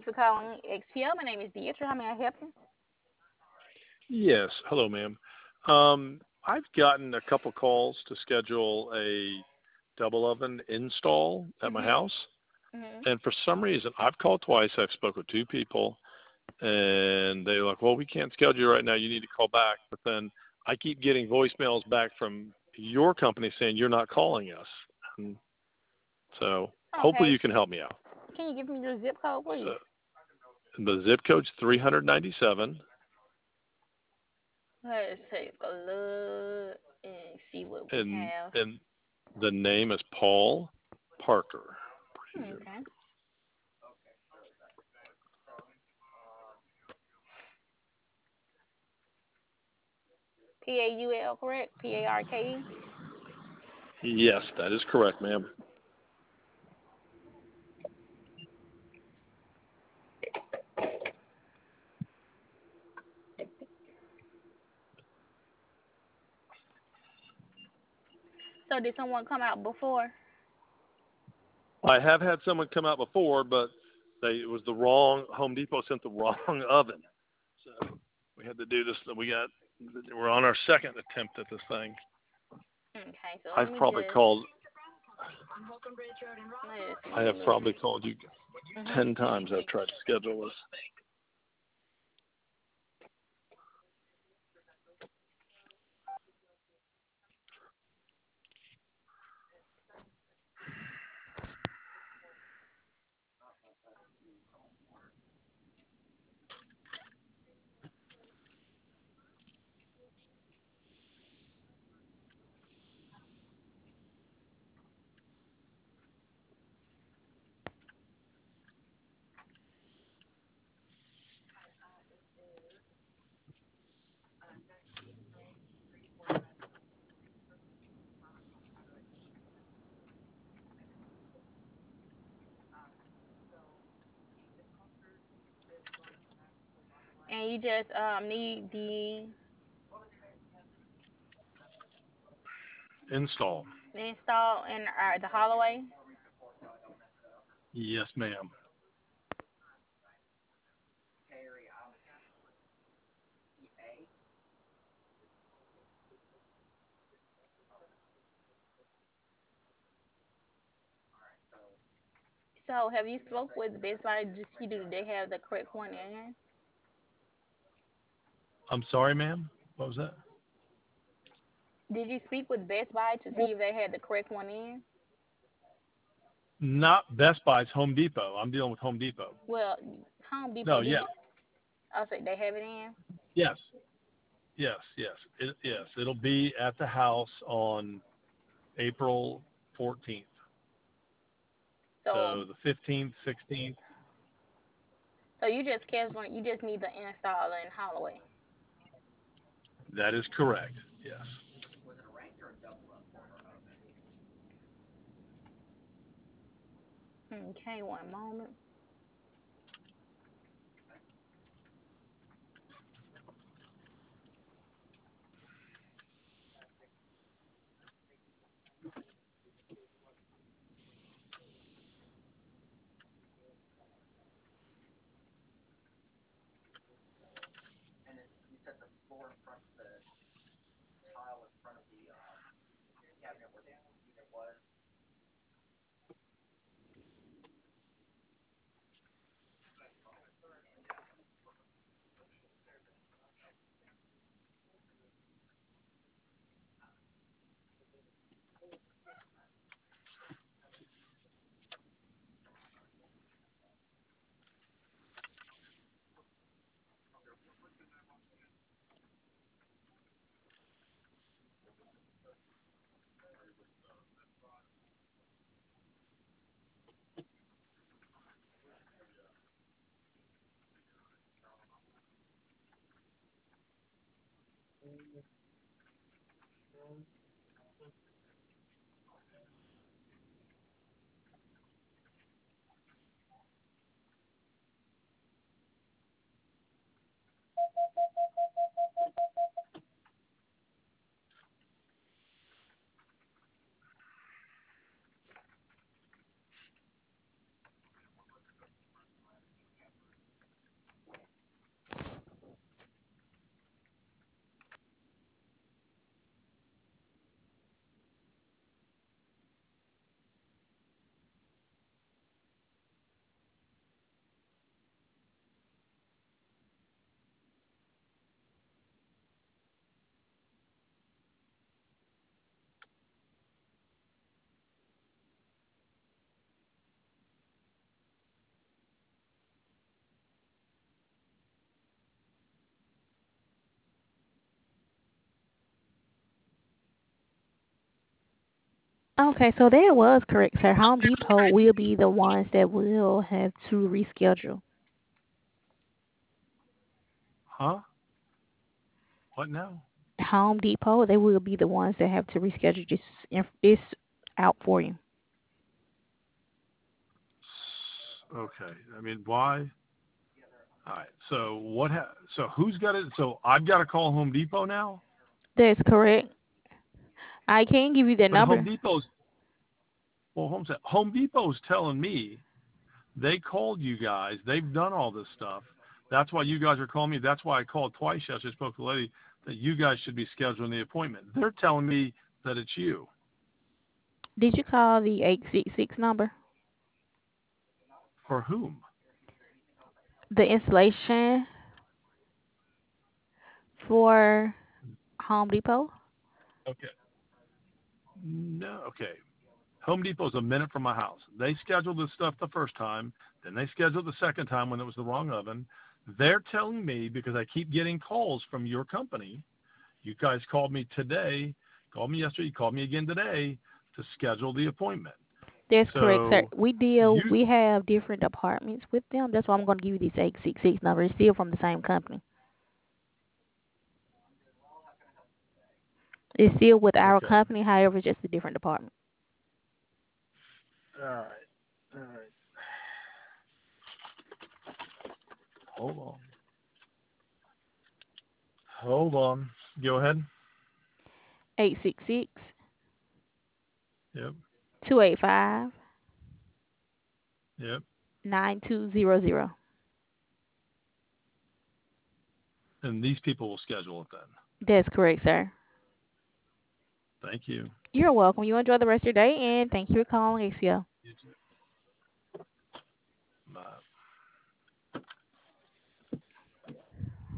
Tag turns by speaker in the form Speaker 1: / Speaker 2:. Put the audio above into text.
Speaker 1: for calling XPO. My name is Deidre. How may I help you?
Speaker 2: Yes. Hello, ma'am. I've gotten a couple calls to schedule a double oven install at my
Speaker 1: Mhm.
Speaker 2: house,
Speaker 1: Mhm.
Speaker 2: and for some reason, I've called twice. I've spoke with two people, and they're like, "Well, we can't schedule you right now. You need to call back." But then I keep getting voicemails back from your company saying you're not calling us. And so hopefully
Speaker 1: Okay.
Speaker 2: you can help me out.
Speaker 1: Can you give me your zip code, please?
Speaker 2: So the zip code's 397,
Speaker 1: Let's take a look and see what we
Speaker 2: and
Speaker 1: have.
Speaker 2: and the name is Paul Parker.
Speaker 1: Okay. PAUL, correct? PARKE.
Speaker 2: Yes, that is correct, ma'am.
Speaker 1: So did someone come out before?
Speaker 2: I have had someone come out before, but it was the wrong Home Depot sent the wrong oven. So we had to do this. We're on our second attempt at this thing.
Speaker 1: Okay, so let
Speaker 2: I've
Speaker 1: me
Speaker 2: probably
Speaker 1: just
Speaker 2: called.
Speaker 1: let's
Speaker 2: I have
Speaker 1: see.
Speaker 2: probably called you
Speaker 1: Mhm.
Speaker 2: 10 times. I've tried to schedule this.
Speaker 1: And you just need
Speaker 2: Install.
Speaker 1: the install in the hallway.
Speaker 2: Yes, ma'am.
Speaker 1: So have you spoke with Best Buy to see do they have the correct one in?
Speaker 2: I'm sorry, ma'am. What was that?
Speaker 1: Did you speak with Best Buy to see if they had the correct one in?
Speaker 2: Not Best Buy. It's Home Depot. I'm dealing with Home Depot.
Speaker 1: Well, Home
Speaker 2: No,
Speaker 1: Depot
Speaker 2: yeah,
Speaker 1: did. I said they have it in.
Speaker 2: yes, yes. It'll be at the house on April 14th.
Speaker 1: So
Speaker 2: So the 15th, 16th.
Speaker 1: so you just canceling. You just need the install in hallway.
Speaker 2: That is correct. Yes.
Speaker 1: Okay, one moment. Okay, so that was correct, sir. Home Depot will be the ones that will have to reschedule.
Speaker 2: Huh? What now?
Speaker 1: Home Depot, they will be the ones that have to reschedule this out for you.
Speaker 2: Okay. I mean, why? All right. So so who's got it? So I've got to call Home Depot now.
Speaker 1: That's correct. I can give you the
Speaker 2: But
Speaker 1: number.
Speaker 2: Home Depot's telling me they called you guys. They've done all this stuff. That's why you guys are calling me. That's why I called twice yesterday. I spoke to the lady that you guys should be scheduling the appointment. They're telling me that it's you.
Speaker 1: Did you call the 866 number?
Speaker 2: For whom?
Speaker 1: The installation for Home Depot?
Speaker 2: Okay. No. Okay. Home Depot's a minute from my house. They scheduled this stuff the first time. Then they scheduled the second time when it was the wrong oven. They're telling me, because I keep getting calls from your company, you guys called me today, called me yesterday, called me again today to schedule the appointment.
Speaker 1: That's correct, sir.
Speaker 2: So you,
Speaker 1: We have different departments with them. That's why I'm going to give you this 866 number. It's still from the same company. It's still with our
Speaker 2: okay.
Speaker 1: company, however, it's just a different department.
Speaker 2: All right. All right. Hold on. Hold on. Go ahead.
Speaker 1: 866
Speaker 2: Yep.
Speaker 1: 285
Speaker 2: Yep.
Speaker 1: 9200.
Speaker 2: And these people will schedule it then.
Speaker 1: That's correct, sir.
Speaker 2: Thank you.
Speaker 1: You're welcome. You enjoy the rest of your day, and thank you for calling ACL.
Speaker 2: You too.